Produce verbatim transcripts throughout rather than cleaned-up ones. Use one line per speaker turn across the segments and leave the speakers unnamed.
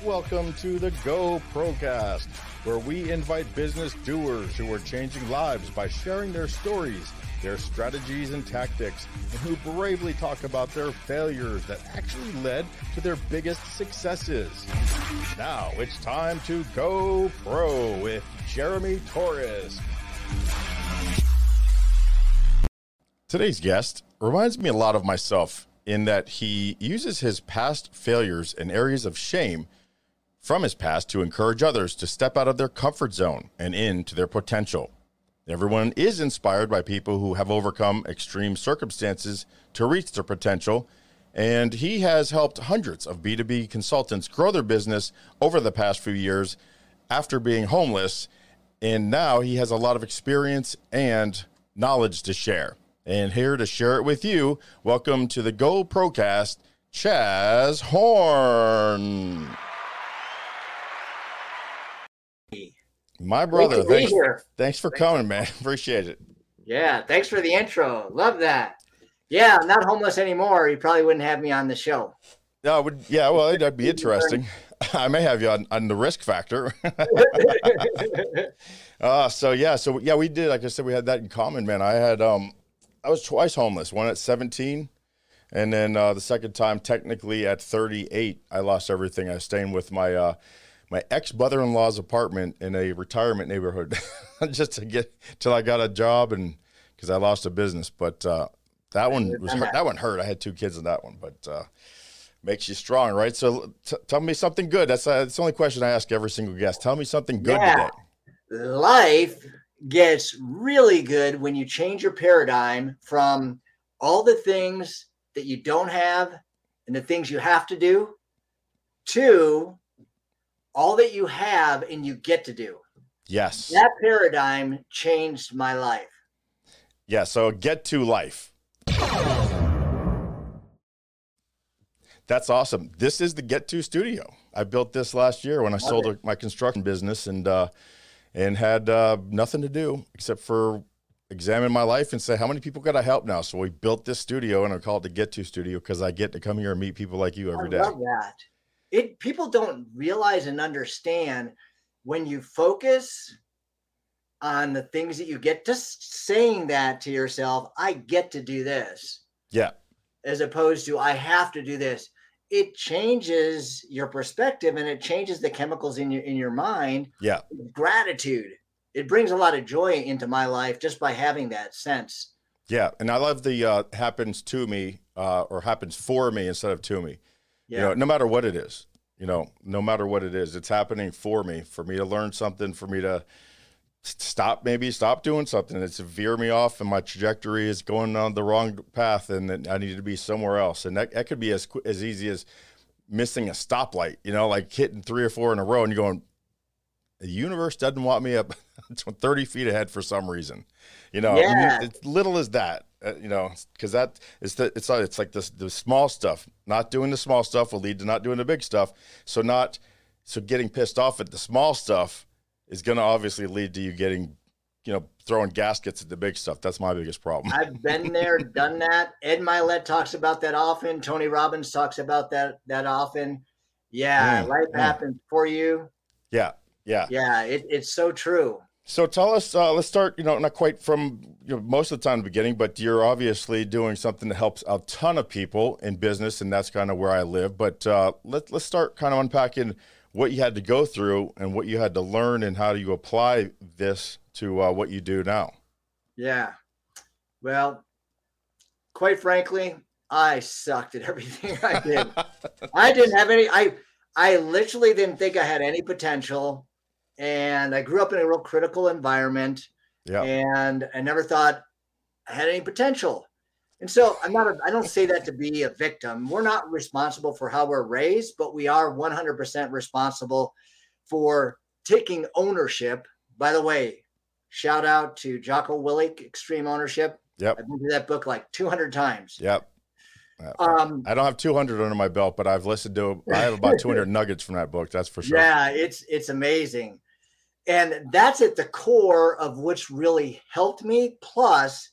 Welcome to the Go Procast, where we invite business doers who are changing lives by sharing their stories, their strategies and tactics, and who bravely talk about their failures that actually led to their biggest successes. Now it's time to Go Pro with Jeremy Torres. Today's guest reminds me a lot of myself in that he uses his past failures and areas of shame from his past to encourage others to step out of their comfort zone and into their potential. Everyone is inspired by people who have overcome extreme circumstances to reach their potential, and he has helped hundreds of B two B consultants grow their business over the past few years after being homeless, and now he has a lot of experience and knowledge to share. And here to share it with you, welcome to the Go Procast, Chaz Horn. My brother, thanks, thanks for coming, man. Appreciate it.
Yeah, thanks for the intro. Love that. Yeah, I'm not homeless anymore. You probably wouldn't have me on the show.
No, would yeah, well, that'd be interesting. I may have you on, on the risk factor. uh, so yeah, so yeah, we did. Like I said, we had that in common, man. I had um, I was twice homeless. One at seventeen, and then uh, the second time, technically at thirty-eight, I lost everything. I was staying with my uh, my ex-brother-in-law's apartment in a retirement neighborhood, just to get till I got a job and because I lost a business. But uh, that one was hurt. That one hurt. I had two kids in that one, but uh, makes you strong, right? So t- tell me something good. That's, uh, that's the only question I ask every single guest. Tell me something good
yeah.
today.
Life gets really good when you change your paradigm from all the things that you don't have and the things you have to do to all that you have and you get to do.
Yes.
That paradigm changed my life.
Yeah. So get to life. That's awesome. This is the Get To Studio. I built this last year when I Love sold it. my construction business and, uh, and had uh, nothing to do except for examine my life and say, how many people got I help now? So we built this studio and I call it the Get To Studio because I get to come here and meet people like you every day.
I love that. It people don't realize and understand when you focus on the things that you get, just saying that to yourself, I get to do this.
Yeah.
As opposed to I have to do this. It changes your perspective and it changes the chemicals in your in your mind.
Yeah.
Gratitude. It brings a lot of joy into my life just by having that sense.
Yeah. And I love the uh, happens to me uh, or happens for me instead of to me. Yeah. You know, no matter what it is, you know, no matter what it is, it's happening for me, for me to learn something, for me to stop, maybe stop doing something that's to veer me off and my trajectory is going on the wrong path and then I need to be somewhere else. And that, that could be as as easy as missing a stoplight, you know, like hitting three or four in a row and you're going, the universe doesn't want me up thirty feet ahead for some reason, you know,
yeah.
It's little as that, uh, you know, because that is the, it's, it's like this, the small stuff, not doing the small stuff will lead to not doing the big stuff. So not, so getting pissed off at the small stuff is going to obviously lead to you getting, you know, throwing gaskets at the big stuff. That's my biggest problem.
I've been there, done that. Ed Milet talks about that often. Tony Robbins talks about that, that often. Yeah. Mm, life mm. happens for you.
Yeah. Yeah.
Yeah. It, it's so true.
So tell us, uh, let's start, you know, not quite from you know, most of the time in the beginning, but you're obviously doing something that helps a ton of people in business. And that's kind of where I live. But uh, let, let's start kind of unpacking what you had to go through and what you had to learn and how do you apply this to uh, what you do now?
Yeah. Well, quite frankly, I sucked at everything I did. I didn't have any, I, I literally didn't think I had any potential. And I grew up in a real critical environment.
Yeah.
And I never thought I had any potential. And so I'm not, a, I don't say that to be a victim. We're not responsible for how we're raised, but we are one hundred percent responsible for taking ownership. By the way, shout out to Jocko Willink, Extreme Ownership.
Yep.
I've been through that book like two hundred times.
Yep. Um, I don't have two hundred under my belt, but I've listened to, I have about two hundred nuggets from that book. That's for sure.
Yeah, it's, it's amazing. And that's at the core of which really helped me. Plus,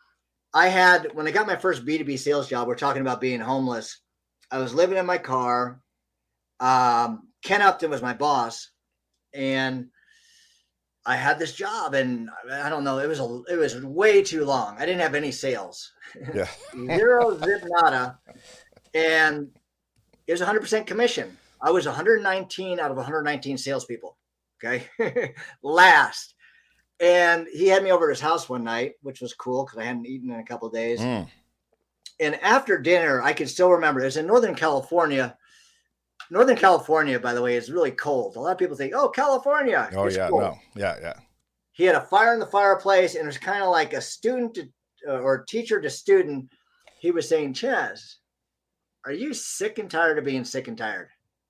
I had, when I got my first B two B sales job, we're talking about being homeless. I was living in my car. Um, Ken Upton was my boss, and I had this job, and I don't know, it was a, it was way too long. I didn't have any sales,
Yeah.
zero zip nada, and it was one hundred percent commission. I was one hundred nineteen out of one hundred nineteen salespeople. Okay, last, and he had me over at his house one night, which was cool because I hadn't eaten in a couple of days.
Mm.
And after dinner, I can still remember it was in Northern California. Northern California, by the way, is really cold. A lot of people think, "Oh, California."
Oh
it's
yeah,
cold.
no, yeah, yeah.
He had a fire in the fireplace, and it was kind of like a student to, uh, or teacher to student. He was saying, "Chaz, are you sick and tired of being sick and tired?"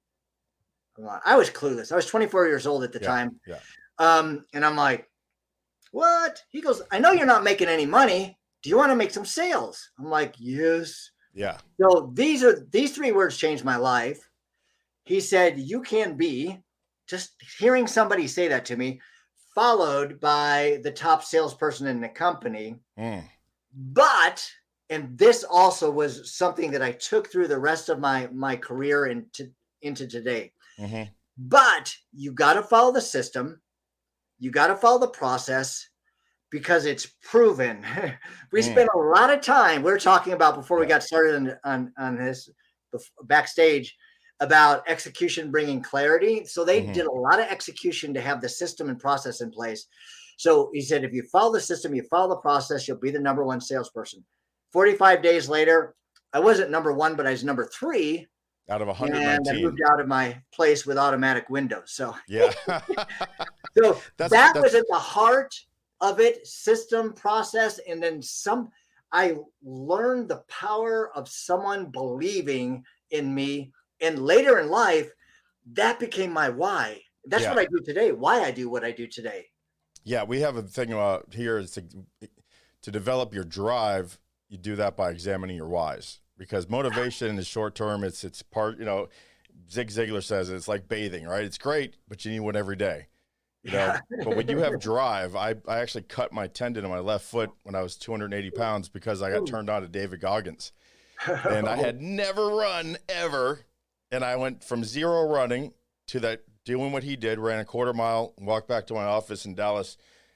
I was clueless. I was twenty-four years old at the
yeah,
time.
Yeah.
Um, and I'm like, "What?" He goes, "I know you're not making any money. Do you want to make some sales?" I'm like, "Yes."
Yeah.
So these are these three words changed my life. He said, "You can be," just hearing somebody say that to me, followed by the top salesperson in the company.
Mm.
But, and this also was something that I took through the rest of my, my career into, into today.
Mm-hmm.
But you got to follow the system. You got to follow the process because it's proven. we
Mm.
spent a lot of time, we were talking about before we got started on, on, on this backstage, about execution bringing clarity. So they
Mm-hmm.
did a lot of execution to have the system and process in place. So he said, if you follow the system, you follow the process, you'll be the number one salesperson. forty-five days later, I wasn't number one, but I was number three.
Out of one hundred
And
nineteen.
I moved out of my place with automatic windows. So
Yeah.
so
That's-
that
that's-
was at the heart of it, system, process. And then some, I learned the power of someone believing in me. And later in life, that became my why. That's
Yeah.
what I do today, why I do what I do today.
Yeah, we have a thing about here is to, to develop your drive. You do that by examining your whys, because motivation is short term. It's it's part, you know, Zig Ziglar says it's like bathing, right? It's great, but you need one every day. You know,
Yeah.
but when you have drive, I, I actually cut my tendon in my left foot when I was two hundred eighty pounds because I got turned on to David Goggins, and I had never run ever. And I went from zero running to that, doing what he did, ran a quarter mile, walked back to my office in Dallas,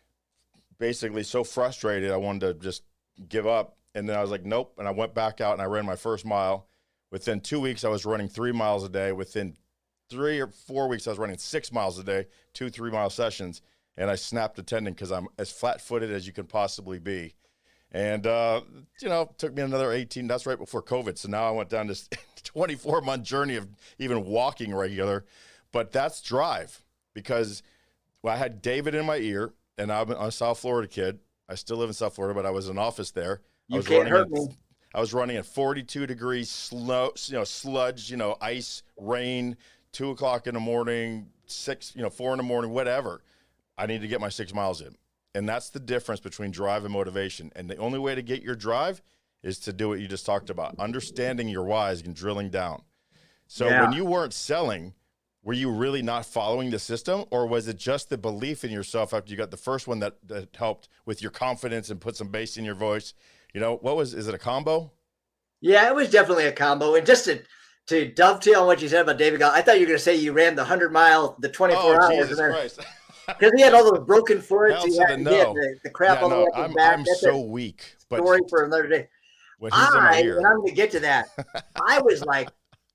basically so frustrated I wanted to just give up. And then I was like, nope. And I went back out and I ran my first mile. Within two weeks, I was running three miles a day. Within three or four weeks, I was running six miles a day, two three-mile sessions. And I snapped a tendon because I'm as flat-footed as you can possibly be. And, uh, you know, it took me another eighteen. That's right before COVID. So now I went down this twenty-four month journey of even walking regular. But that's drive, because well, I had David in my ear, and I'm a South Florida kid. I still live in South Florida, but I was in office there.
You
I was
can't
running
hurt
at,
me.
I was running at forty-two degrees, slow, you know, sludge, you know, ice, rain, two o'clock in the morning, six, you know, four in the morning, whatever. I need to get my six miles in. And that's the difference between drive and motivation. And the only way to get your drive is to do what you just talked about, understanding your whys and drilling down. So
Yeah.
when you weren't selling, were you really not following the system, or was it just the belief in yourself after you got the first one that, that helped with your confidence and put some bass in your voice? You know, what was, is it a combo?
Yeah, it was definitely a combo. And just to, to dovetail on what you said about David Goggins, I thought you were going to say you ran the one hundred mile, the twenty-four
Oh,
hours.
Jesus
and then,
Christ.
because he had all those broken foots.
Hell
He
to
had,
the
he had
no.
the, the crap
Yeah,
on the
no,
way up his
I'm,
back.
I'm
That's
so
a
weak. But
story for another day.
when he's in my
I,
ear.
and I'm going to get to that. I was like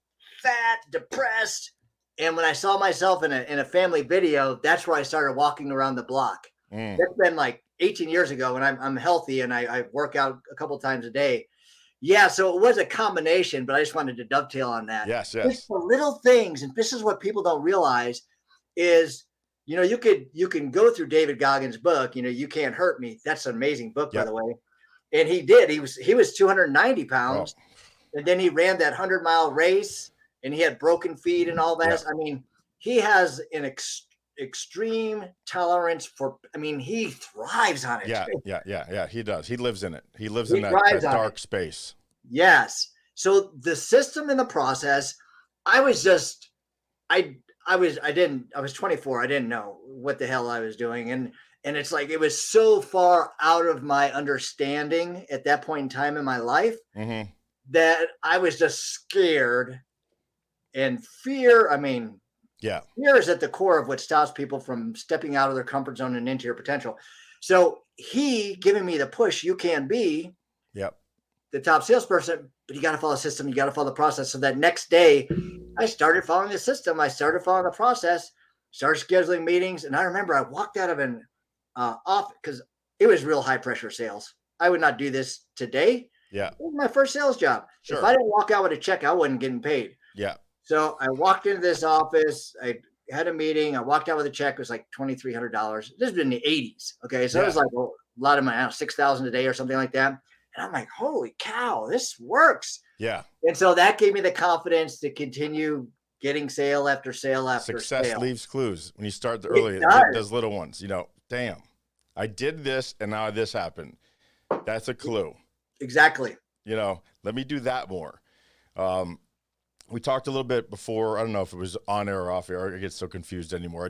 fat, depressed. And when I saw myself in a, in a family video, that's where I started walking around the block.
Mm.
That's been like eighteen years ago, and I'm, I'm healthy and I, I work out a couple times a day. Yeah, so it was a combination, but I just wanted to dovetail on that.
Yes,
It's
yes.
the little things, and this is what people don't realize is, you know, you could you can go through David Goggins' book, you know, You Can't Hurt Me. That's an amazing book,
Yep.
by the way. And he did. He was he was two hundred ninety pounds,
Oh.
and then he ran that hundred mile race, and he had broken feet and all that.
Yeah.
I mean, he has an ex- extreme tolerance for. I mean, he thrives on it.
Yeah, yeah, yeah, yeah. He does. He lives in it. He lives
He
in that,
thrives
that
on
dark
it.
space.
Yes. So the system and the process, I was just, I, I was, I didn't, I was twenty-four. I didn't know what the hell I was doing. And, and it's like, it was so far out of my understanding at that point in time in my life
Mm-hmm.
that I was just scared and fear. I mean,
Yeah.
Fear is at the core of what stops people from stepping out of their comfort zone and into your potential. So he giving me the push, you can be
Yep.
the top salesperson, but you got to follow the system. You got to follow the process. So that next day, I started following the system. I started following the process, started scheduling meetings. And I remember I walked out of an uh, office because it was real high pressure sales. I would not do this today.
Yeah.
It was my first sales job.
Sure.
If I didn't walk out with a check, I wasn't getting paid.
Yeah.
So I walked into this office. I had a meeting. I walked out with a check. It was like twenty-three hundred dollars. This was in the eighties. Okay. So yeah. It was like well, a lot of money, I don't know, six thousand dollars a day or something like that. And I'm like, holy cow, this works.
Yeah.
And so that gave me the confidence to continue getting sale after sale after
Success
sale.
leaves clues when you start the early, those little ones, you know, damn, I did this and now this happened. That's a clue.
Exactly.
You know, let me do that more. Um, we talked a little bit before. I don't know if it was on air or off air. I get so confused anymore.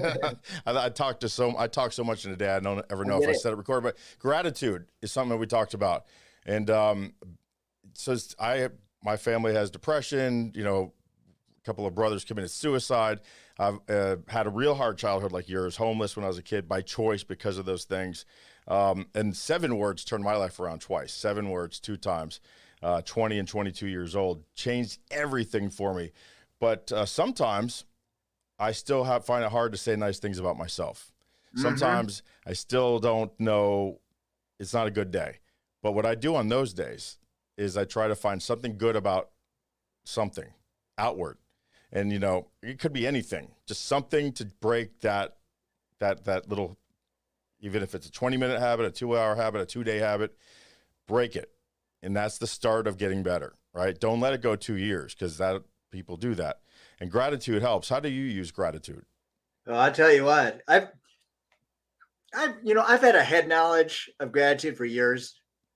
I, I talked to so I talk so much in a day. I don't ever know I if I said it record, but gratitude is something that we talked about. And um, so I, my family has depression. You know, a couple of brothers committed suicide. I've uh, had a real hard childhood like yours. Homeless when I was a kid by choice because of those things. Um, and seven words turned my life around twice. Seven words, two times. Uh, twenty and twenty-two years old, changed everything for me. But uh, sometimes I still have, find it hard to say nice things about myself. Mm-hmm. Sometimes I still don't know, it's not a good day. But what I do on those days is I try to find something good about something outward. And, you know, it could be anything, just something to break that, that, that little, even if it's a twenty minute habit, a two hour habit, a two day habit, break it. And that's the start of getting better, right? Don't let it go two years because that people do that. And gratitude helps. How do you use gratitude?
Oh, I'll tell you what, I've, I've, you know, I've had a head knowledge of gratitude for years,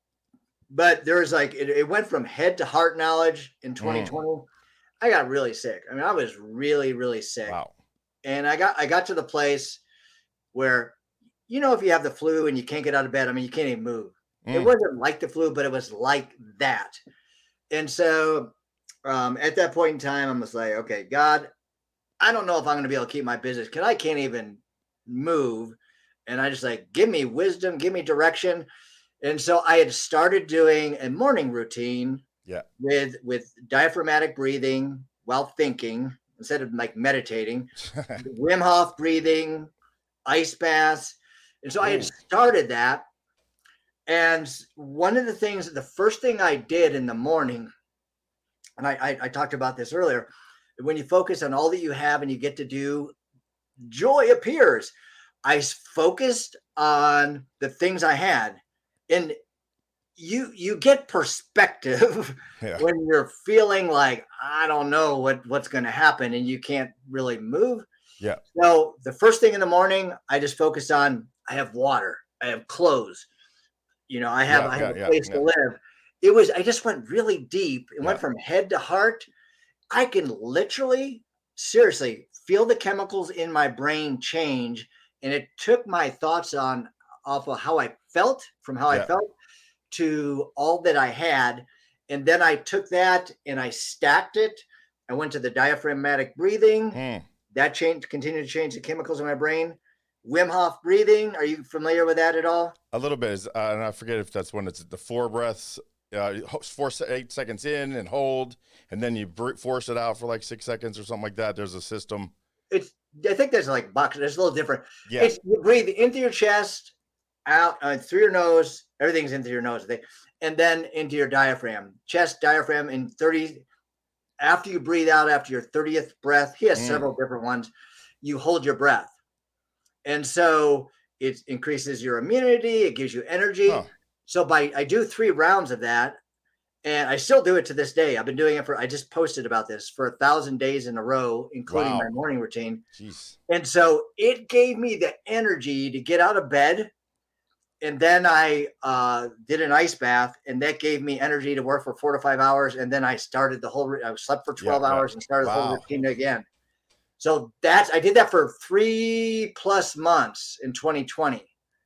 but there's like, it, it went from head to heart knowledge in twenty twenty. Mm. I got really sick. I mean, I was really, really sick.
Wow.
And I got, I got to the place where, you know, if you have the flu and you can't get out of bed, I mean, you can't even move. It wasn't like the flu, but it was like that. And so um, at that point in time, I was like, okay, God, I don't know if I'm going to be able to keep my business because I can't even move. And I just like, give me wisdom, give me direction. And so I had started doing a morning routine
yeah. with,
with diaphragmatic breathing while thinking instead of like meditating, Wim Hof breathing, ice baths. And so Ooh. I had started that. And one of the things, the first thing I did in the morning, and I, I, I talked about this earlier, when you focus on all that you have and you get to do, joy appears. I focused on the things I had, and you you get perspective yeah. when you're feeling like, I don't know what, what's going to happen and you can't really move.
Yeah.
So the first thing in the morning, I just focused on, I have water, I have clothes. You know, I have, yeah, I have yeah, a place yeah, to yeah. live. It was, I just went really deep. It yeah. went from head to heart. I can literally, seriously feel the chemicals in my brain change. And it took my thoughts on off of how I felt from how yeah. I felt to all that I had. And then I took that and I stacked it. I went to the diaphragmatic breathing. Mm. That changed, continued to change the chemicals in my brain. Wim Hof breathing. Are you familiar with that at all?
A little bit. Is, uh, and I forget if that's when it's the four breaths, uh, four, eight seconds in and hold, and then you force it out for like six seconds or something like that. There's a system.
It's, I think there's like boxing. It's a little different.
Yeah.
It's, you breathe into your chest, out uh, through your nose. Everything's into your nose. And then into your diaphragm, chest, diaphragm in thirty. After you breathe out, after your thirtieth breath, he has mm. several different ones. You hold your breath. And so it increases your immunity. It gives you energy. Huh. So by, I do three rounds of that and I still do it to this day. I've been doing it for, I just posted about this for a thousand days in a row, including wow. my morning routine.
Jeez.
And so it gave me the energy to get out of bed. And then I uh, did an ice bath and that gave me energy to work for four to five hours. And then I started the whole, I slept for twelve yeah, hours yeah. and started wow. the whole routine again. So that's, I did that for three plus months in twenty twenty.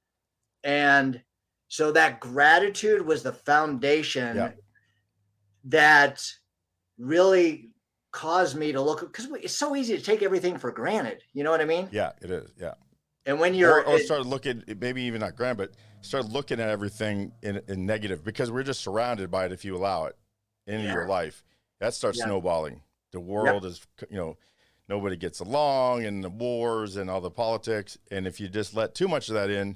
And so that gratitude was the foundation yeah. that really caused me to look, because it's so easy to take everything for granted. You know what I mean?
Yeah, it is. Yeah.
And when you're,
or, or
it,
start looking, maybe even not grand, but start looking at everything in, in negative, because we're just surrounded by it. If you allow it into
Yeah.
your life, that starts
Yeah.
snowballing. The world
Yep.
is, you know, nobody gets along, and the wars and all the politics. And if you just let too much of that in,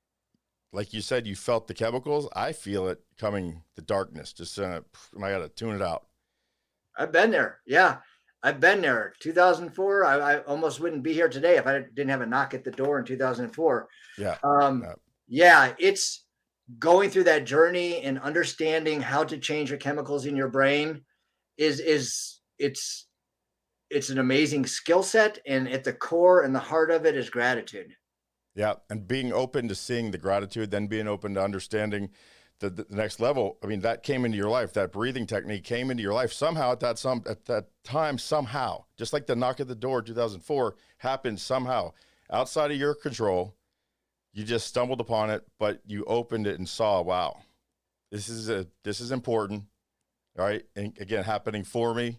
like you said, you felt the chemicals. I feel it coming, the darkness, just, uh, I got to tune it out.
I've been there. Yeah. I've been there. two thousand four. I, I almost wouldn't be here today if I didn't have a knock at the door in two thousand four.
Yeah.
Um,
yeah.
yeah, it's going through that journey and understanding how to change the chemicals in your brain is, is it's, it's an amazing skill set. And at the core and the heart of it is gratitude.
Yeah. And being open to seeing the gratitude, then being open to understanding the, the next level. I mean, that came into your life. That breathing technique came into your life somehow at that some at that time, somehow, just like the knock at the door in two thousand four happened somehow outside of your control. You just stumbled upon it, but you opened it and saw, wow, this is a, this is important. All right. And again, happening for me.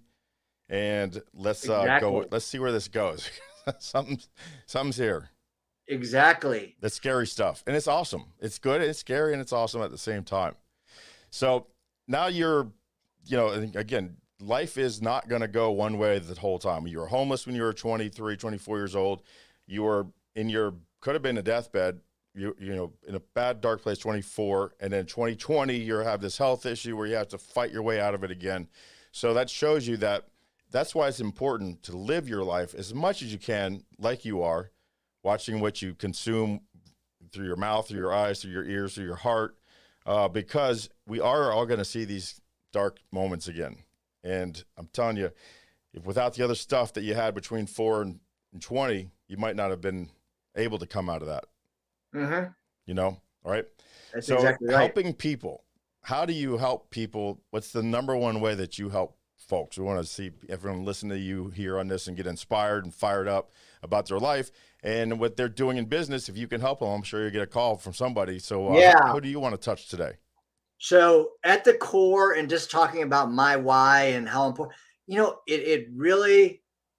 And let's uh,
Exactly.
go, let's see where this goes. something's, something's here.
Exactly.
That's scary stuff. And it's awesome. It's good. It's scary, and it's awesome at the same time. So now you're, you know, again, life is not going to go one way the whole time. You were homeless when you were twenty-three, twenty-four years old. You were in your, could have been a deathbed, you, you know, in a bad, dark place, twenty-four. And then twenty twenty, you have this health issue where you have to fight your way out of it again. So that shows you that that's why it's important to live your life as much as you can, like you are, watching what you consume through your mouth, through your eyes, through your ears, through your heart, uh, because we are all going to see these dark moments again. And I'm telling you, if without the other stuff that you had between four and, and twenty, you might not have been able to come out of that.
Mm-hmm.
You know, all right?
That's
So
exactly right.
helping people, how do you help people? What's the number one way that you help folks? We want to see everyone listen to you here on this and get inspired and fired up about their life and what they're doing in business. If you can help them, I'm sure you get a call from somebody. So uh,
Yeah.
who do you want to touch today?
So at the core, and just talking about my why and how important, you know, it, it really,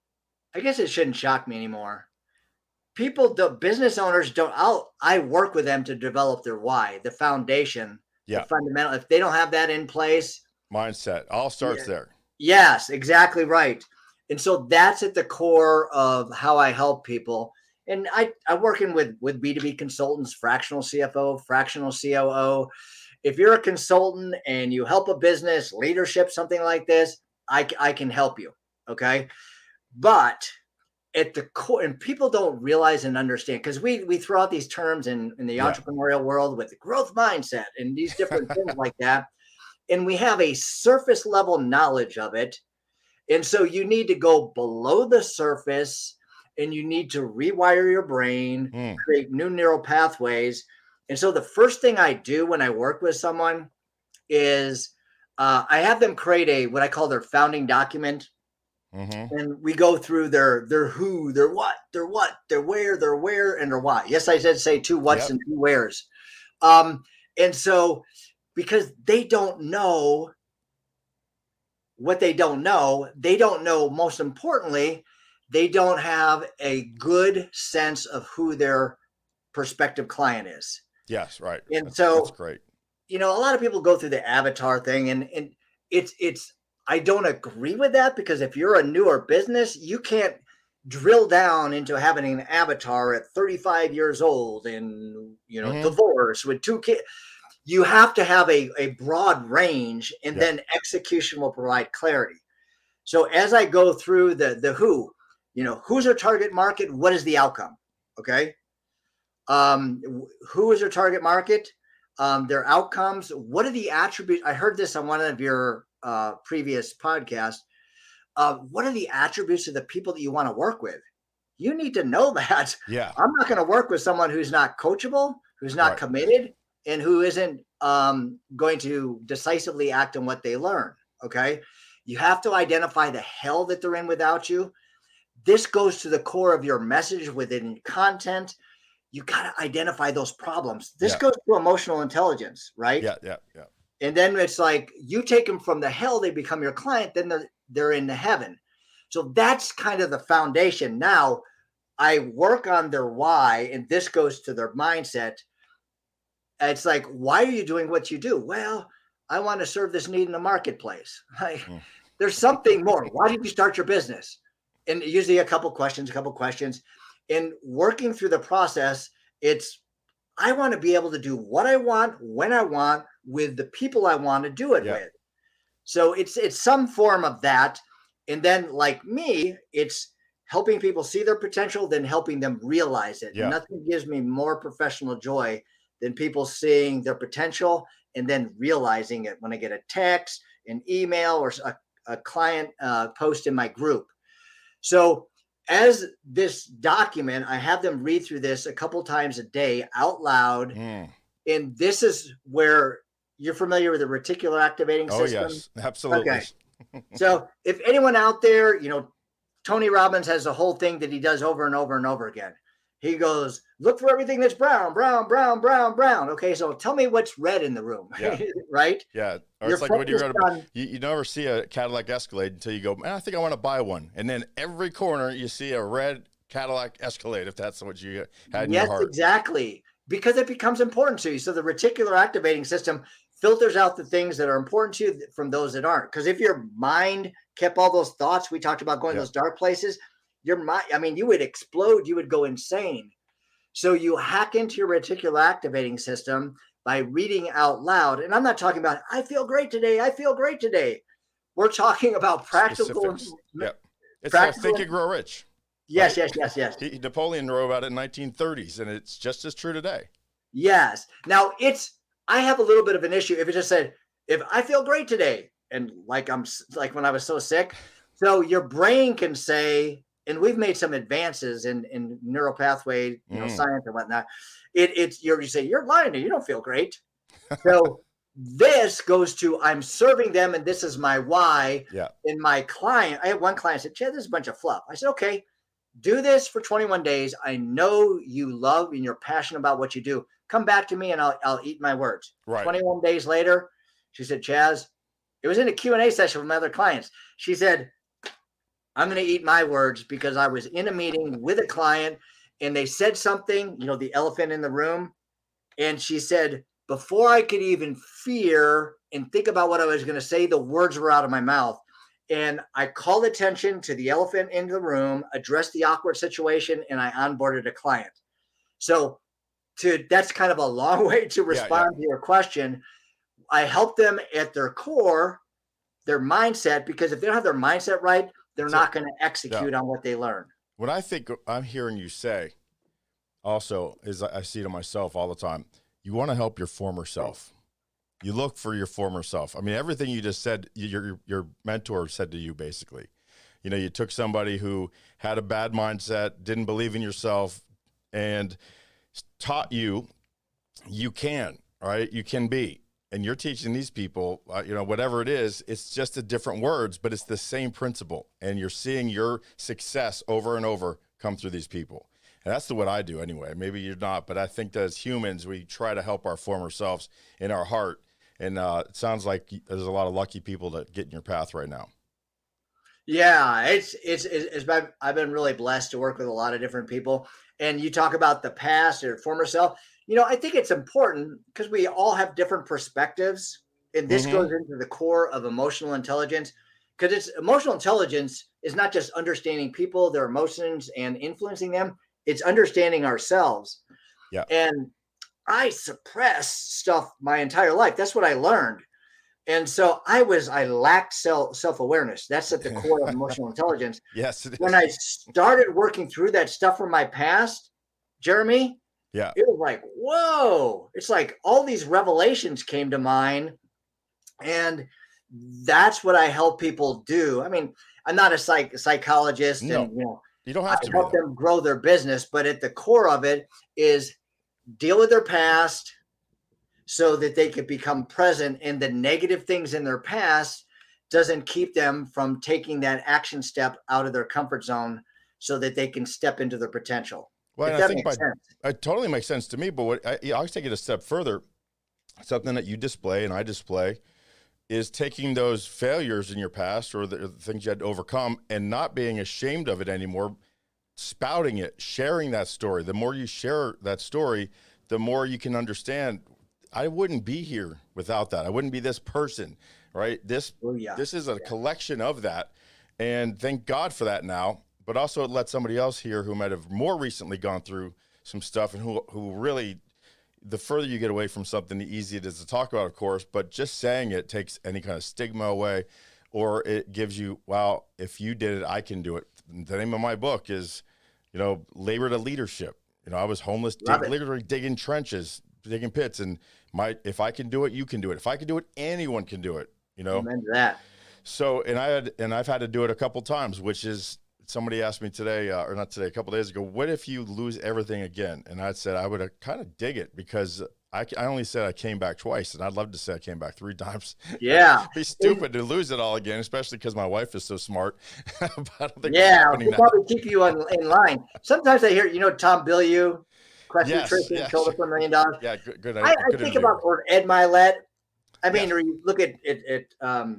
I guess it shouldn't shock me anymore. People, the business owners don't, I'll, I work with them to develop their why, the foundation,
Yeah.
the fundamental. If they don't have that in place,
Mindset. All starts
Yeah.
there.
yes, exactly right. And so that's at the core of how I help people. And I, I'm working with, with B two B consultants, fractional C F O, fractional C O O. If you're a consultant and you help a business, leadership, something like this, I, I can help you. Okay. But at the core, and people don't realize and understand, because we, we throw out these terms in, in the
Yeah.
entrepreneurial world with the growth mindset and these different things like that. And we have a surface level knowledge of it. And so you need to go below the surface and you need to rewire your brain,
Mm.
create new neural pathways. And so the first thing I do when I work with someone is uh, I have them create a, what I call their founding document.
Mm-hmm.
And we go through their, their who, their what, their what, their where, their where, and their why. Yes, I did say two whats
Yep.
and two wheres. Um, and so because they don't know what they don't know, they don't know, most importantly, they don't have a good sense of who their prospective client is.
Yes. Right.
And
That's,
so,
that's great.
you know, a lot of people go through the avatar thing, and, and it's, it's, I don't agree with that, because if you're a newer business, you can't drill down into having an avatar at thirty-five years old and, you know,
Mhm.
divorced with two kids. You have to have a, a broad range, and
Yeah.
then execution will provide clarity. So as I go through the, the who, you know, who's our target market? What is the outcome? Okay. Um, who is our target market? Um, their outcomes. What are the attributes? I heard this on one of your uh, previous podcasts. Uh, what are the attributes of the people that you want to work with? You need to know that.
Yeah.
I'm not going to work with someone who's not coachable, who's not
Right.
committed, and who isn't um, going to decisively act on what they learn. Okay. You have to identify the hell that they're in without you. This goes to the core of your message within content. You got to identify those problems. This
Yeah.
goes to emotional intelligence, right?
Yeah. Yeah. Yeah.
And then it's like you take them from the hell, they become your client, then they're, they're in the heaven. So that's kind of the foundation. Now I work on their why, and this goes to their mindset. It's like, why are you doing what you do? Well, I want to serve this need in the marketplace. Like, mm. There's something more. Why did you start your business? And usually a couple questions, a couple questions. In working through the process, it's, I want to be able to do what I want, when I want, with the people I want to do it yeah. with. So it's it's some form of that. And then like me, it's helping people see their potential, then helping them realize it. Yeah. Nothing gives me more professional joy than people seeing their potential and then realizing it when I get a text, an email, or a, a client uh, post in my group. So as this document, I have them read through this a couple times a day out loud. Mm. And this is where you're familiar with the reticular activating system. Oh, yes,
absolutely. Okay.
So if anyone out there, you know, Tony Robbins has a whole thing that he does over and over and over again. He goes, look for everything that's brown, brown, brown, brown, brown. Okay, so tell me what's red in the room,
yeah.
right?
Yeah, or it's like when you're at a, you, you never see a Cadillac Escalade until you go, man, I think I want to buy one. And then every corner you see a red Cadillac Escalade, if that's what you had in
yes,
your heart.
Yes, exactly, because it becomes important to you. So the reticular activating system filters out the things that are important to you from those that aren't. Because if your mind kept all those thoughts, we talked about going yeah. those dark places, your mind, I mean, you would explode, you would go insane. So you hack into your reticular activating system by reading out loud. And I'm not talking about, I feel great today, I feel great today. We're talking about practical.
Yep. It's practical, Think and Grow Rich.
Yes, right? yes, yes, yes.
He, Napoleon wrote about it in nineteen thirties, and it's just as true today.
Yes. Now it's, I have a little bit of an issue if it just said, if I feel great today, and like I'm like when I was so sick. So your brain can say, and we've made some advances in, in neural pathway, you know, mm. science and whatnot. It, it's you're, you say, you're lying to you don't feel great. So this goes to, I'm serving them and this is my why.
Yeah.
And my client, I had one client said, Chad, this is a bunch of fluff. I said, okay, do this for twenty-one days. I know you love and you're passionate about what you do. Come back to me and I'll, I'll eat my words.
Right.
twenty-one days later, she said, Chaz, it was in a Q and A session with my other clients. She said, I'm going to eat my words because I was in a meeting with a client and they said something, you know, the elephant in the room. And she said, before I could even fear and think about what I was going to say, the words were out of my mouth. And I called attention to the elephant in the room, addressed the awkward situation, and I onboarded a client. So to that's kind of a long way to respond yeah, yeah. to your question. I help them at their core, their mindset, because if they don't have their mindset right, they're so, not going to execute yeah. on what they learn.
What I think I'm hearing you say also is I see to myself all the time, you want to help your former self. You look for your former self. I mean, everything you just said, your, your mentor said to you, basically, you know, you took somebody who had a bad mindset, didn't believe in yourself, and taught you, you can, right? You can be. And you're teaching these people, uh, you know, whatever it is, it's just a different words, but it's the same principle. And you're seeing your success over and over come through these people. And that's the what I do anyway. Maybe you're not, but I think that as humans, we try to help our former selves in our heart. And uh, it sounds like there's a lot of lucky people that get in your path right now.
Yeah, it's, it's, it's, it's I've been really blessed to work with a lot of different people. And you talk about the past or former self. You know, I think it's important because we all have different perspectives. And this mm-hmm. goes into the core of emotional intelligence, because it's emotional intelligence is not just understanding people, their emotions and influencing them. It's understanding ourselves.
Yeah.
And I suppressed stuff my entire life. That's what I learned. And so I was, I lacked self, self-awareness. That's at the core of emotional intelligence.
Yes.
When I started working through that stuff from my past, Jeremy,
yeah,
it was like, whoa, it's like all these revelations came to mind. And that's what I help people do. I mean, I'm not a psych psychologist
no,
and, you know,
you don't have
I
to
help them grow their business, but at the core of it is deal with their past so that they could become present, and the negative things in their past doesn't keep them from taking that action step out of their comfort zone so that they can step into their potential.
Well, I think by, it totally makes sense to me, but what I, I'll take it a step further. Something that you display and I display is taking those failures in your past or the, the things you had to overcome and not being ashamed of it anymore, spouting it, sharing that story. The more you share that story, the more you can understand, I wouldn't be here without that. I wouldn't be this person, right? This,
Oh, yeah.
this is a
Yeah.
collection of that. And thank God for that now, but also it let somebody else hear who might have more recently gone through some stuff and who, who really, the further you get away from something, the easier it is to talk about, of course, but just saying it takes any kind of stigma away, or it gives you, wow, if you did it, I can do it. The name of my book is, you know, Labor to Leadership. You know, I was homeless, dig, literally digging trenches, digging pits, and my, if I can do it, you can do it. If I can do it, anyone can do it, you know?
Amen to that.
So, and I had, and I've had to do it a couple times, which is, somebody asked me today, uh, or not today, a couple days ago, what if you lose everything again? And I said, I would uh, kind of dig it, because I, I only said I came back twice, and I'd love to say I came back three times.
Yeah.
It'd be stupid to lose it all again, especially because my wife is so smart. But I don't think
Yeah,
it's
we'll
now.
probably keep you on, in line. Sometimes I hear, you know, Tom Bilyeu, Quest
Yes,
Nutrition,
yes.
sold it for a million dollars.
Yeah, good. good
I, I
good
think
interview.
about, or Ed Milet. I mean,
Yeah.
or you look at it, at um,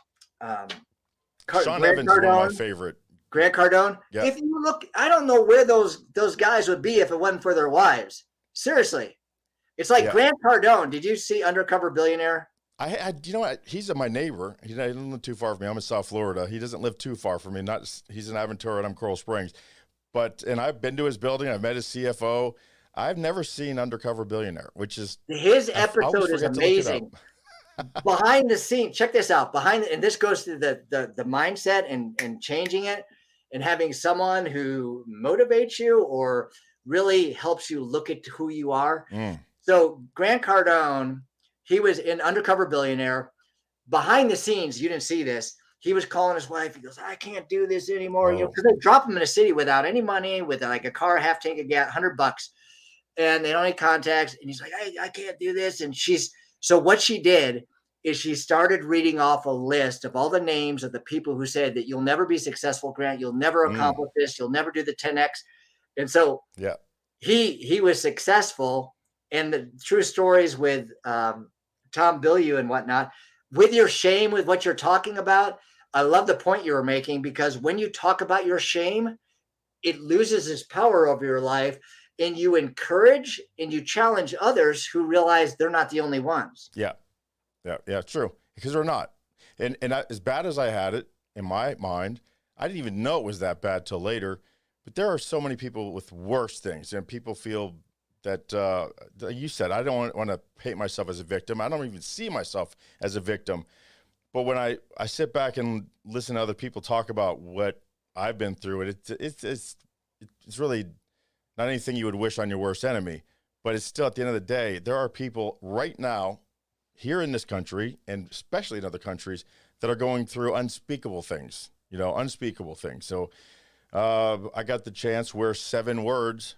um, Car-
Sean
Grant
Evans is one of my
Cardone.
favorite.
Grant Cardone.
Yeah.
If you look, I don't know where those those guys would be if it wasn't for their wives. Seriously, it's like
Yeah.
Grant Cardone. Did you see Undercover Billionaire?
I, I, you know what? He's my neighbor. He doesn't live too far from me. I'm in South Florida. He doesn't live too far from me. Not he's in Aventura and I'm Coral Springs, but and I've been to his building. I've met his C F O. I've never seen Undercover Billionaire, which is
His
I- I always
episode is
forget to look it up.
amazing. Behind the scene, check this out. Behind, and this goes to the the the mindset and and changing it, and having someone who motivates you or really helps you look at who you are.
Mm.
So Grant Cardone, he was in Undercover Billionaire. Behind the scenes, you didn't see this. He was calling his wife. He goes, "I can't do this anymore." You know,
Oh.
because they drop him in a city without any money, with like a car, half tank of gas, hundred bucks, and they don't have contacts. And he's like, "I, I can't do this." And she's so what she did is she started reading off a list of all the names of the people who said that you'll never be successful, Grant. You'll never
Mm.
accomplish this. You'll never do the ten X. And so
Yeah.
he he was successful. And the true stories with um, Tom Bilyeu and whatnot, with your shame, with what you're talking about. I love the point you were making, because when you talk about your shame, it loses its power over your life, and you encourage and you challenge others who realize they're not the only ones.
Yeah. Yeah. Yeah. True. Because they're not. And, and I, as bad as I had it in my mind, I didn't even know it was that bad till later. But there are so many people with worse things, and people feel that, uh, like you said, I don't want to paint myself as a victim. I don't even see myself as a victim. But when I, I sit back and listen to other people talk about what I've been through, it, it's, it's, it's, it's really not anything you would wish on your worst enemy. But it's still, at the end of the day, there are people right now here in this country, and especially in other countries, that are going through unspeakable things, you know, unspeakable things. So uh, I got the chance where seven words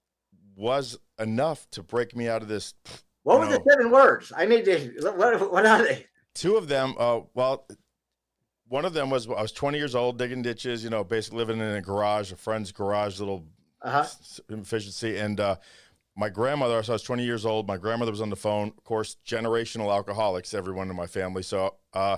was enough to break me out of this.
What
you
were
know,
the seven words? I need to, what, what are they?
Two of them, uh, well, one of them was I was twenty years old, digging ditches, you know, basically living in a garage, a friend's garage, little
Uh-huh.
efficiency. And uh, my grandmother, so I was twenty years old. My grandmother was on the phone, of course, generational alcoholics, everyone in my family. So uh,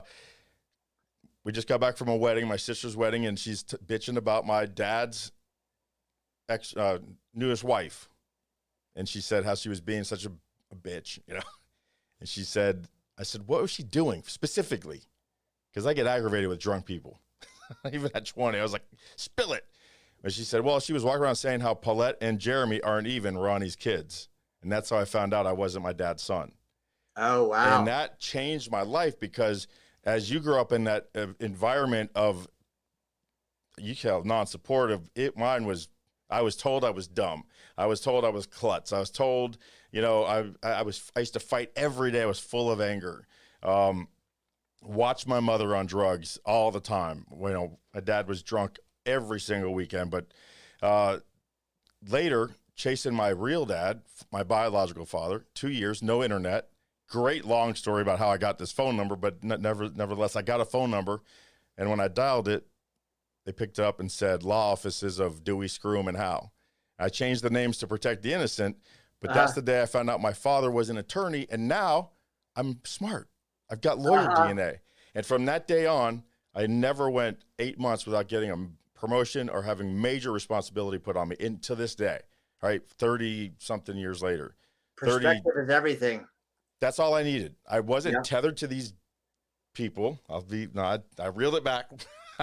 we just got back from a wedding, my sister's wedding, and she's t- bitching about my dad's ex, uh, newest wife. And she said how she was being such a, a bitch, you know. And she said, I said, what was she doing specifically? Because I get aggravated with drunk people. Even at twenty, I was like, spill it. But she said, well, she was walking around saying how Paulette and Jeremy aren't even Ronnie's kids. And that's how I found out I wasn't my dad's son.
Oh, wow.
And that changed my life, because as you grew up in that uh, environment of, you call non-supportive, it, mine was, I was told I was dumb. I was told I was klutz. I was told, you know, I, I was, I used to fight every day. I was full of anger. Um, watched my mother on drugs all the time. You know, my dad was drunk every single weekend. But uh, later, chasing my real dad, my biological father, two years, no internet. Great long story about how I got this phone number, but n- never, nevertheless, I got a phone number. And when I dialed it, they picked it up and said, law offices of Dewey, Scroom, and Howe. I changed the names to protect the innocent, but
Uh-huh.
that's the day I found out my father was an attorney, and now I'm smart. I've got lawyer
Uh-huh.
D N A. And from that day on, I never went eight months without getting a promotion or having major responsibility put on me, in to this day, right? thirty something years later.
Perspective
thirty,
is everything.
that's all I needed. I wasn't
Yeah.
tethered to these people. I'll be, no, I, I reeled it back.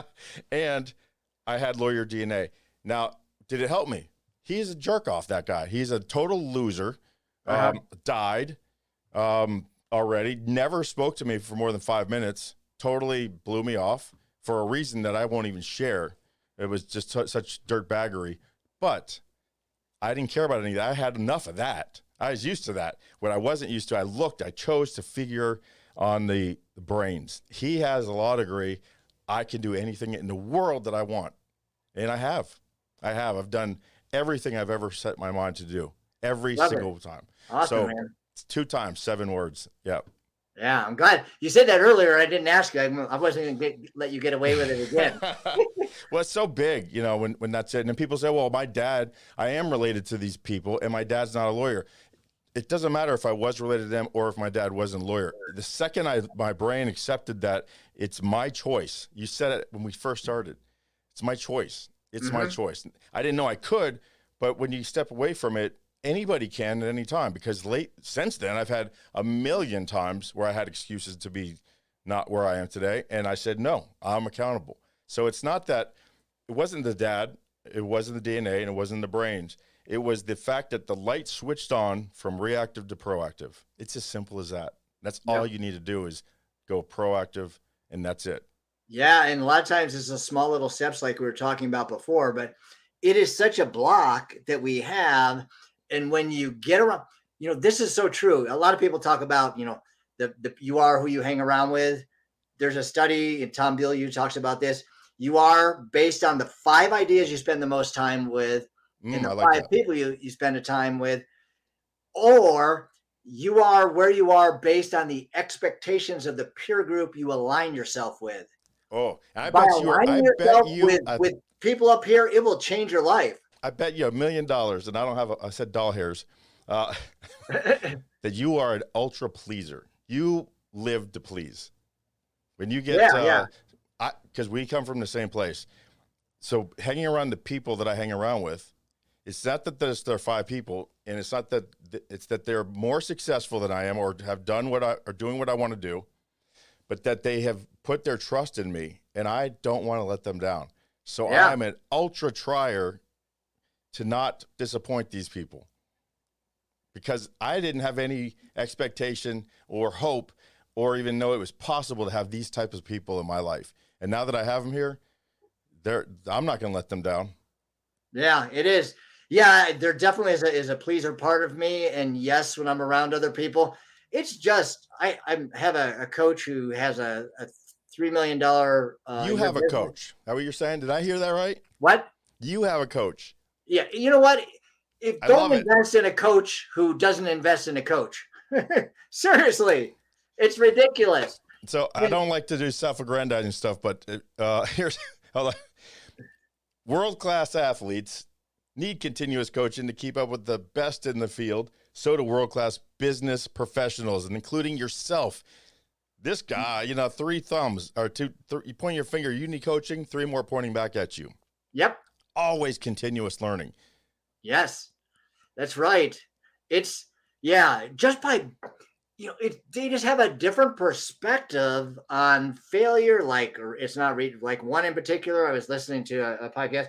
And I had lawyer D N A. Now, did it help me? He's a jerk off, that guy. He's a total loser.
Uh-huh.
Um, died um, already. Never spoke to me for more than five minutes. Totally blew me off for a reason that I won't even share. It was just t- such dirtbaggery. But I didn't care about any of that. I had enough of that. I was used to that. What I wasn't used to, I looked, I chose to figure on the, the brains. He has a law degree. I can do anything in the world that I want. And I have. I have. I've done everything I've ever set my mind to do. Every
Love
single
it.
time.
Awesome,
So
man.
it's two times, seven words. Yep.
Yeah, I'm glad you said that earlier. I didn't ask you. I wasn't going to let you get away with it again.
Well, it's so big, you know, when, when that's it. And then people say, well, my dad, I am related to these people, and my dad's not a lawyer. It doesn't matter if I was related to them or if my dad wasn't a lawyer. The second I my brain accepted that it's my choice. You said it when we first started. It's my choice. It's mm-hmm. my choice. I didn't know I could, but when you step away from it, anybody can at any time, because late since then I've had a million times where I had excuses to be not where I am today. And I said, no, I'm accountable. So it's not that it wasn't the dad, it wasn't the D N A, and it wasn't the brains. It was the fact that the light switched on from reactive to proactive. It's as simple as that. That's all
Yep.
you need to do is go proactive, and that's it.
Yeah, and a lot of times it's a small little steps like we were talking about before, but it is such a block that we have. And when you get around, you know, this is so true. A lot of people talk about, you know, the, the you are who you hang around with. There's a study, and Tom Bilyeu talks about this. You are based on the five ideas you spend the most time with,
Mm,
and the
I like
five
that.
people you, you spend a time with, or you are where you are based on the expectations of the peer group you align yourself with.
Oh, and I
By
bet you. Are,
aligning
I bet
yourself
you.
with,
I,
with people up here, it will change your life.
I bet you a million dollars, and I don't have. A, I said doll hairs. Uh, that you are an ultra pleaser. You live to please. When you get,
Yeah,
uh,
yeah.
I because we come from the same place. So hanging around the people that I hang around with, it's not that there's there are five people, and it's not that it's that they're more successful than I am, or have done what I are doing what I want to do, but that they have put their trust in me, and I don't want to let them down. So
Yeah.
I'm an ultra trier to not disappoint these people, because I didn't have any expectation or hope or even know it was possible to have these types of people in my life. And now that I have them here, they're, I'm not going to let them down.
Yeah, it is. Yeah, there definitely is a, is a pleaser part of me. And yes, when I'm around other people, it's just, I, I have a, a coach who has a, a three million dollars. Uh,
You have a
business.
coach. Is that what you're saying? Did I hear that right?
What?
You have a coach.
Yeah. You know what? If
I
don't
love it.
invest in a coach who doesn't invest in a coach. Seriously, it's ridiculous.
So I don't like to do self-aggrandizing stuff, but uh, here's hold on. World-class athletes need continuous coaching to keep up with the best in the field. So do world-class business professionals, and including yourself. This guy, you know, three thumbs or two, th- you point your finger, you need coaching, three more pointing back at you.
Yep.
Always continuous learning.
Yes, that's right. It's, yeah, just by, you know, it, they just have a different perspective on failure. Like, or it's not re- like one in particular. I was listening to a, a podcast.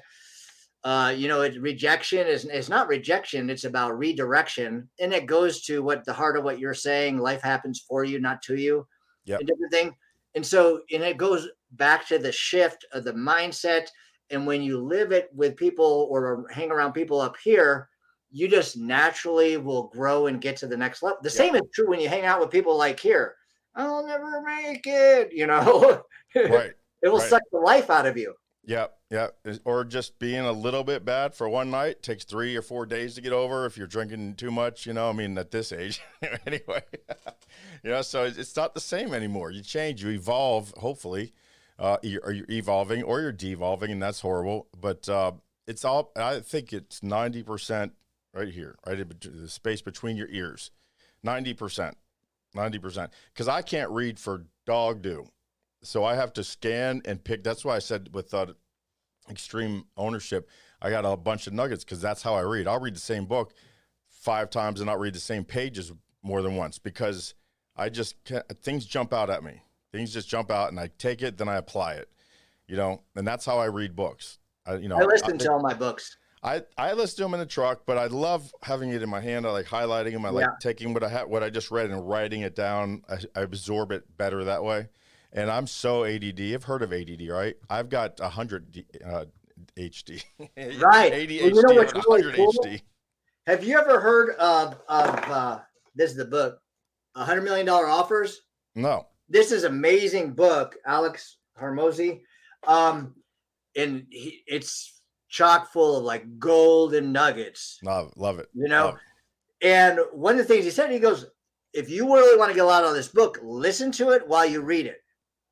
Uh, you know, it, rejection is it's not rejection. It's about redirection, and it goes to what the heart of what you're saying. Life happens for you, not to you.
Yep.
A different thing. And so, and it goes back to the shift of the mindset. And when you live it with people or hang around people up here, you just naturally will grow and get to the next level. The
Yep.
same is true when you hang out with people like here. I'll never make it, you know.
Right.
It will
right.
suck the life out of you.
Yep, yep. Or just being a little bit bad for one night takes three or four days to get over if you're drinking too much, you know, I mean, at this age anyway, you know, so it's not the same anymore. You change, you evolve, hopefully, uh, you're, you're evolving or you're devolving, and that's horrible. But uh, it's all, I think it's ninety percent right here, right in the space between your ears, ninety percent. ninety percent. Because I can't read for dog do. So I have to scan and pick. That's why I said with uh, extreme ownership, I got a bunch of nuggets because that's how I read. I'll read the same book five times and not read the same pages more than once because I just can't, things jump out at me. Things just jump out and I take it, then I apply it, you know, and that's how I read books. I, you know,
I listen
I,
to all my books.
I, I listen to them in the truck, but I love having it in my hand. I like highlighting them. I like
Yeah.
taking what I ha- what I just read and writing it down. I, I absorb it better that way. And I'm so A D D. You've heard of A D D, right? I've got one hundred uh, H D.
Right.
A D H D,
Well, you know what's
one
really
hundred
cool?
H D.
Have you ever heard of, of uh, this is the book, one hundred million dollars Offers?
No.
This is amazing book, Alex Hormozi. Um, and he, it's chock full of like golden nuggets.
No, love it.
You know?
Love it.
And one of the things he said, he goes, if you really want to get a lot out of this book, listen to it while you read it.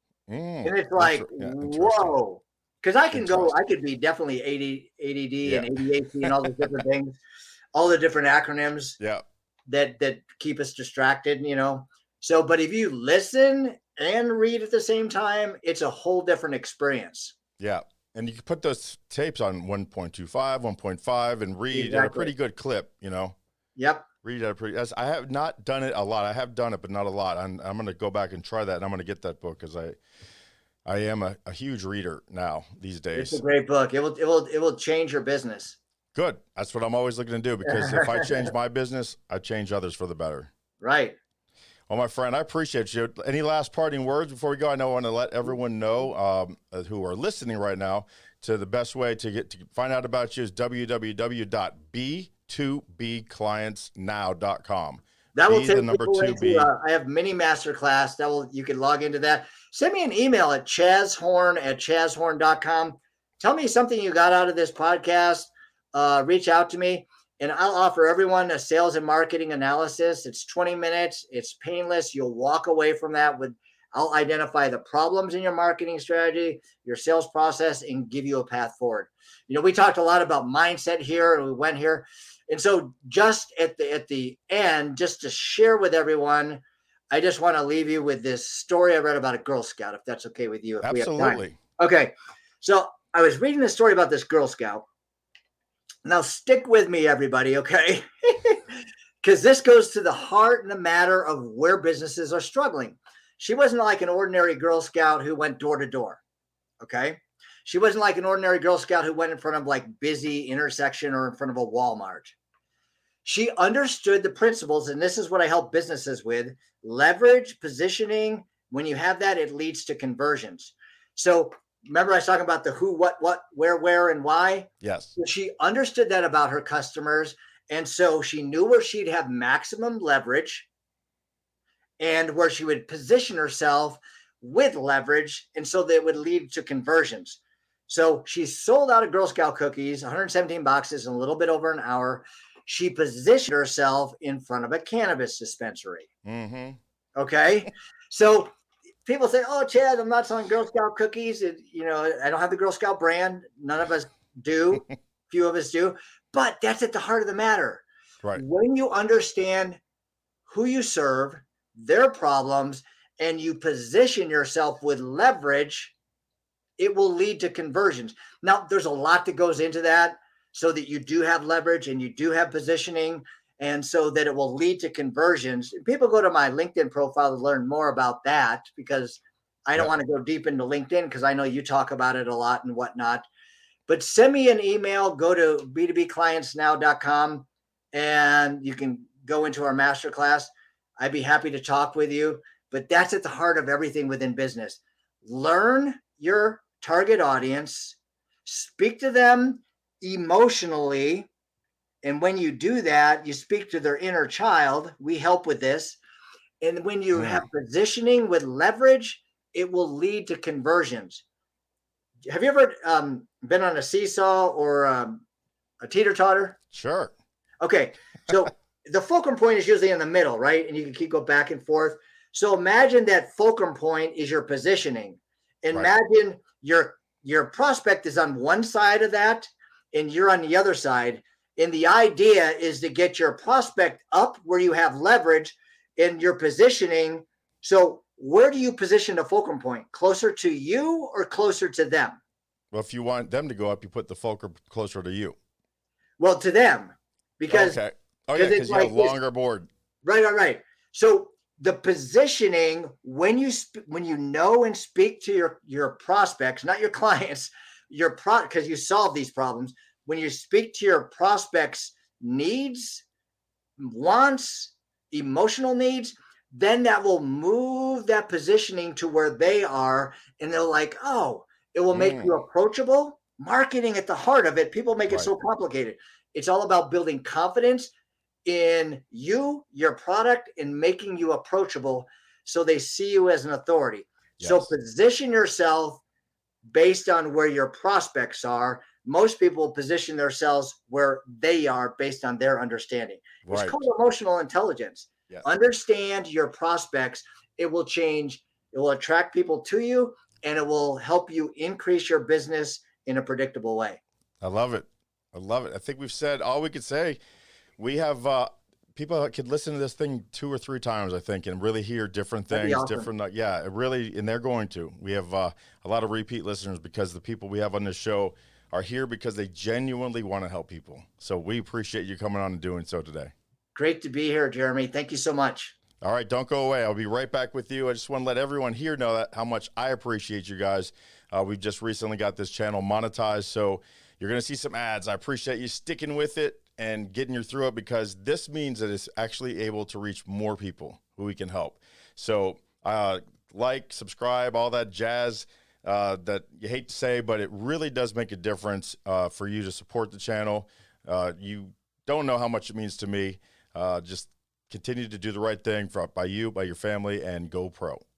Mm,
And it's like,
inter- yeah,
whoa. Because I can go,
Interesting.
I could be definitely A D, A D D
Yeah.
and A D H D and all those different things, all the different acronyms
Yeah.
that that keep us distracted, you know. So, but if you listen and read at the same time, it's a whole different experience.
Yeah. And you can put those tapes on one point two five, one point five and read at a
Exactly.
pretty good clip, you know.
Yep.
Read at a pretty, as I have not done it a lot. I have done it, but not a lot. I'm, I'm going to go back and try that. And I'm going to get that book because I, I am a, a huge reader now these days.
It's a great book. It will, it will, it will change your business.
Good. That's what I'm always looking to do because if I change my business, I change others for the better.
Right.
Well, my friend, I appreciate you. Any last parting words before we go? I know I want to let everyone know um, who are listening right now to the best way to get to find out about you is w w w dot b two b clients now dot com.
That will
B,
take
the number
people
two,
into,
B.
uh, I have mini masterclass that will, you can log into that. Send me an email at chazhorn at chazhorn dot com. Tell me something you got out of this podcast. Uh, reach out to me and I'll offer everyone a sales and marketing analysis. It's twenty minutes. It's painless. You'll walk away from that with, I'll identify the problems in your marketing strategy, your sales process, and give you a path forward. You know, we talked a lot about mindset here and we went here. And so just at the, at the end, just to share with everyone, I just want to leave you with this story I read about a Girl Scout, if that's okay with you. If we have time.
Absolutely.
Okay. So I was reading this story about this Girl Scout. Now stick with me, everybody, okay? Because this goes to the heart and the matter of where businesses are struggling. She wasn't like an ordinary Girl Scout who went door to door, okay? She wasn't like an ordinary Girl Scout who went in front of like busy intersection or in front of a Walmart. She understood the principles, and this is what I help businesses with: leverage, positioning. When you have that, it leads to conversions. So remember I was talking about the who, what, what, where, where, and why?
Yes.
So she understood that about her customers. And so she knew where she'd have maximum leverage and where she would position herself with leverage. And so that would lead to conversions. So she sold out of Girl Scout cookies, one hundred seventeen boxes in a little bit over an hour. She positioned herself in front of a cannabis dispensary.
Mm-hmm.
Okay. So people say, oh, Chad, I'm not selling Girl Scout cookies. It, you know, I don't have the Girl Scout brand. None of us do. Few of us do. But that's at the heart of the matter.
Right.
When you understand who you serve, their problems, and you position yourself with leverage, it will lead to conversions. Now, there's a lot that goes into that so that you do have leverage and you do have positioning, and so that it will lead to conversions. People go to my LinkedIn profile to learn more about that because I don't
Yep.
want to go deep into LinkedIn because I know you talk about it a lot and whatnot. But send me an email, go to b two b clients now dot com, and you can go into our masterclass. I'd be happy to talk with you. But that's at the heart of everything within business. Learn your target audience, speak to them emotionally. And when you do that, you speak to their inner child. We help with this. And when you
Mm.
have positioning with leverage, it will lead to conversions. Have you ever um, been on a seesaw or um, a teeter-totter?
Sure.
Okay. So the fulcrum point is usually in the middle, right? And you can keep go back and forth. So imagine that fulcrum point is your positioning. Imagine right. your your prospect is on one side of that and you're on the other side. And the idea is to get your prospect up where you have leverage in your positioning. So where do you position the fulcrum point? Closer to you or closer to them?
Well, if you want them to go up, you put the fulcrum closer to you.
Well, to them, because
okay. Oh yeah, because you like have a longer board.
Right, right, right. So the positioning, when you sp- when you know and speak to your your prospects, not your clients, your pro because you solve these problems. When you speak to your prospects' needs, wants, emotional needs, then that will move that positioning to where they are, and they're like, oh, it will make mm. you approachable. Marketing at the heart of it. People make it right. so complicated. It's all about building confidence in you, your product, and making you approachable so they see you as an authority. Yes. So position yourself based on where your prospects are. Most people position themselves where they are based on their understanding. Right. It's called emotional intelligence. Yes. Understand your prospects. It will change. It will attract people to you, and it will help you increase your business in a predictable way.
I love it. I love it. I think we've said all we could say. We have uh, people that could listen to this thing two or three times, I think, and really hear different things, awesome. different. Uh, yeah, it really, and they're going to. We have uh, a lot of repeat listeners because the people we have on this show are here because they genuinely want to help people. So we appreciate you coming on and doing so today.
Great to be here, Jeremy. Thank you so much.
All right, don't go away. I'll be right back with you. I just want to let everyone here know that how much I appreciate you guys. Uh, we've just recently got this channel monetized, so you're going to see some ads. I appreciate you sticking with it and getting you through it, because this means that it's actually able to reach more people who we can help. So uh, like, subscribe, all that jazz uh, that you hate to say, but it really does make a difference uh, for you to support the channel. Uh, you don't know how much it means to me. Uh, just continue to do the right thing for, by you, by your family, and go pro.